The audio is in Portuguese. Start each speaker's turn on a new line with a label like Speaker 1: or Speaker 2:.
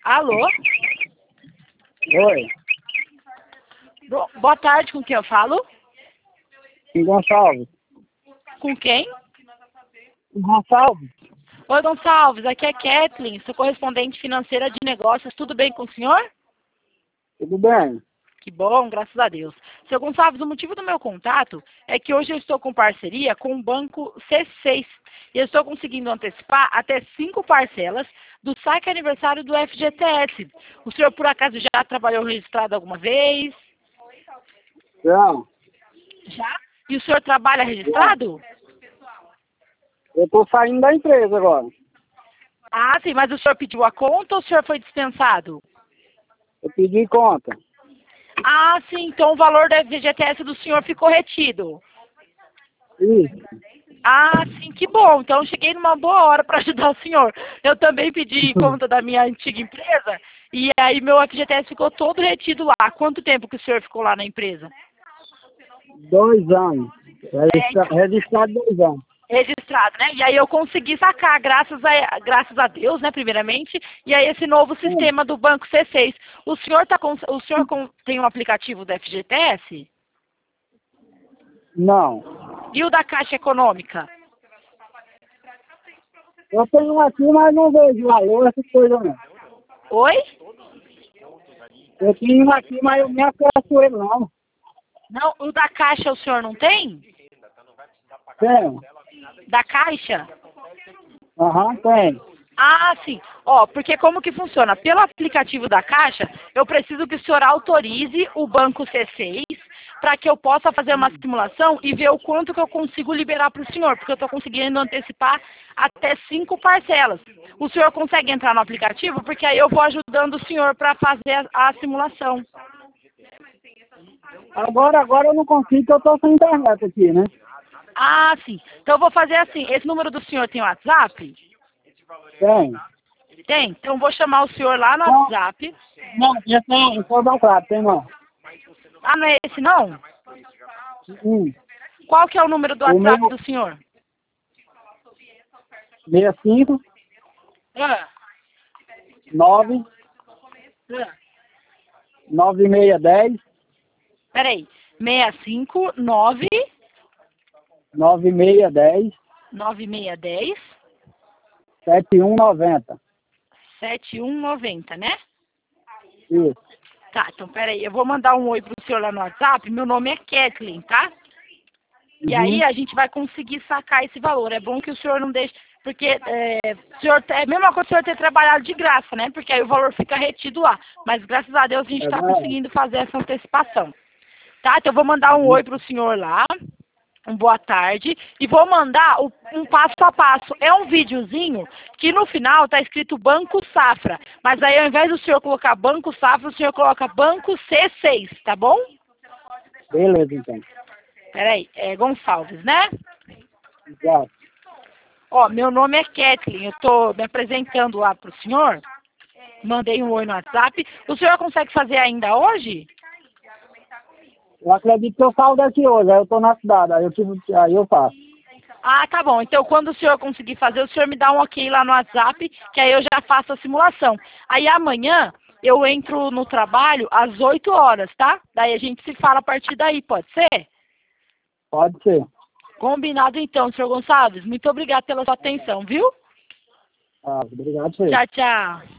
Speaker 1: Alô?
Speaker 2: Oi,
Speaker 1: Boa tarde, com quem eu falo?
Speaker 2: Gonçalves.
Speaker 1: Com quem?
Speaker 2: Gonçalves?
Speaker 1: Oi, Gonçalves, aqui é Kathleen, sou correspondente financeira de negócios, tudo bem com o senhor?
Speaker 2: Tudo bem?
Speaker 1: Que bom, graças a Deus. Seu Gonçalves, o motivo do meu contato é que hoje eu estou com parceria com o Banco C6 e eu estou conseguindo antecipar até 5 parcelas do saque aniversário do FGTS. O senhor, por acaso, já trabalhou registrado alguma vez?
Speaker 2: Não,
Speaker 1: Já? E o senhor trabalha registrado?
Speaker 2: eu tô saindo da empresa agora.
Speaker 1: Ah, sim, mas o senhor pediu a conta ou o senhor foi dispensado?
Speaker 2: Eu pedi conta.
Speaker 1: Ah, sim, então o valor da FGTS do senhor ficou retido.
Speaker 2: Isso.
Speaker 1: Ah, sim, que bom. Então eu cheguei numa boa hora para ajudar o senhor. Eu também pedi conta da minha antiga empresa e aí meu FGTS ficou todo retido lá. Quanto tempo que o senhor ficou lá na empresa?
Speaker 2: 2 anos.
Speaker 1: Então,
Speaker 2: Registrado 2 anos.
Speaker 1: registrado, né? E aí eu consegui sacar, graças a Deus, né, primeiramente, e aí esse novo sistema do Banco C6. Tem um aplicativo do FGTS?
Speaker 2: Não.
Speaker 1: E o da Caixa Econômica?
Speaker 2: Eu tenho um aqui, mas não vejo valor, essas coisas não.
Speaker 1: Oi?
Speaker 2: Eu tenho um aqui, mas eu nem acesso ele não.
Speaker 1: Não, o da Caixa o senhor não tem?
Speaker 2: Tenho.
Speaker 1: Da Caixa?
Speaker 2: Aham, tenho.
Speaker 1: Ah, sim. Ó, porque como que funciona? Pelo aplicativo da Caixa, eu preciso que o senhor autorize o Banco C6 para que eu possa fazer uma simulação e ver o quanto que eu consigo liberar para o senhor, porque eu estou conseguindo antecipar até 5 parcelas. O senhor consegue entrar no aplicativo? Porque aí eu vou ajudando o senhor para fazer a simulação.
Speaker 2: Agora eu não consigo, porque eu tô sem internet aqui, né?
Speaker 1: Ah, sim. Então eu vou fazer assim. Esse número do senhor tem WhatsApp?
Speaker 2: Tenho.
Speaker 1: Tem. Então eu vou chamar o senhor lá no
Speaker 2: Não,
Speaker 1: WhatsApp.
Speaker 2: não, esse não, esse é o da Claro, tem não.
Speaker 1: Ah, não é esse não?
Speaker 2: Hum.
Speaker 1: Qual que é o número do
Speaker 2: O meu
Speaker 1: WhatsApp do senhor?
Speaker 2: 65
Speaker 1: Ah,
Speaker 2: 9
Speaker 1: ah.
Speaker 2: 9610
Speaker 1: Peraí. 659
Speaker 2: 9610
Speaker 1: 9610
Speaker 2: 7190.
Speaker 1: 7190, né?
Speaker 2: Isso.
Speaker 1: Tá, então peraí. Eu vou mandar um oi pro senhor lá no WhatsApp. Meu nome é Kathleen, tá? E
Speaker 2: Uhum.
Speaker 1: aí a gente vai conseguir sacar esse valor. É bom que o senhor não deixe. Porque o senhor, é a mesma coisa que o senhor ter trabalhado de graça, né? Porque aí o valor fica retido lá. Mas graças a Deus a gente
Speaker 2: É
Speaker 1: está
Speaker 2: verdade.
Speaker 1: conseguindo fazer essa antecipação. Tá? Então eu vou mandar um
Speaker 2: Uhum.
Speaker 1: oi pro senhor lá. Boa tarde. E vou mandar um passo a passo. É um videozinho que no final está escrito Banco Safra. Mas aí ao invés do senhor colocar Banco Safra, o senhor coloca Banco C6, tá bom?
Speaker 2: Beleza, então.
Speaker 1: Peraí, é Gonçalves, né?
Speaker 2: Exato.
Speaker 1: Ó, meu nome é Kathleen, eu tô me apresentando lá pro senhor. Mandei um oi no WhatsApp. O senhor consegue fazer ainda hoje?
Speaker 2: Eu acredito que eu saio daqui hoje, aí eu tô na cidade, aí eu faço.
Speaker 1: Ah, tá bom. Então, quando o senhor conseguir fazer, o senhor me dá um ok lá no WhatsApp, que aí eu já faço a simulação. Aí amanhã eu entro no trabalho às 8 horas, tá? Daí a gente se fala a partir daí, pode ser?
Speaker 2: Pode ser.
Speaker 1: Combinado então, senhor Gonçalves. Muito obrigado pela sua atenção, viu?
Speaker 2: Ah, obrigado, senhor.
Speaker 1: Tchau, tchau.